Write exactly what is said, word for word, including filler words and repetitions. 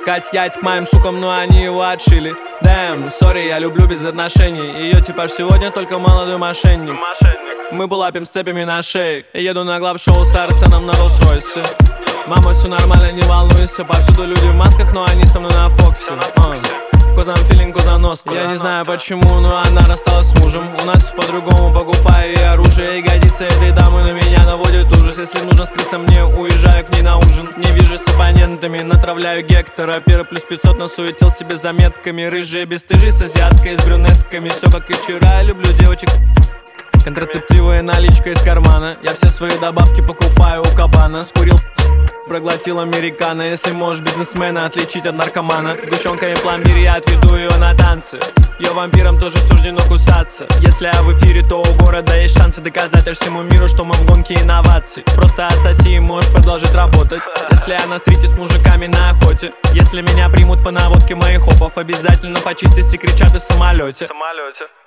Кать яйц к моим сукам, но они его отшили. Дэм, сори, я люблю без отношений. Ее типаж сегодня только молодой мошенник. Мы булапим с цепями на шее. Еду на глав-шоу с Арсеном на Роллс-Ройсе. Мама, все нормально, не волнуйся. Повсюду люди в масках, но они со мной на Фоксе. Козам филинг, козаносто. Я не знаю почему, но она рассталась с мужем. У нас все по-другому, покупаю и оружие. Ягодицы этой дамы на меня наводят ужас. Если нужно скрыться мне, уезжаю к ней на ужин. Не вижу с оппонентами, натравляю Гектора. Пера плюс пятьсот насуетил себе заметками. Рыжие бесстыжие с азиаткой, с брюнетками. Все как и вчера, люблю девочек. Контрацептивы и наличка из кармана. Я все свои добавки покупаю у кабана. Скурил, проглотил американо. Если можешь бизнесмена отличить от наркомана, сгущенка и пломбир, я отведу ее на танцы. Ее вампирам тоже суждено кусаться. Если я в эфире, то у города есть шансы доказать аж всему миру, что мы в гонке инноваций. Просто отсоси и можешь продолжить работать. Если я на стрите с мужиками на охоте. Если меня примут по наводке моих хопов, обязательно почистить и кричат и в самолете.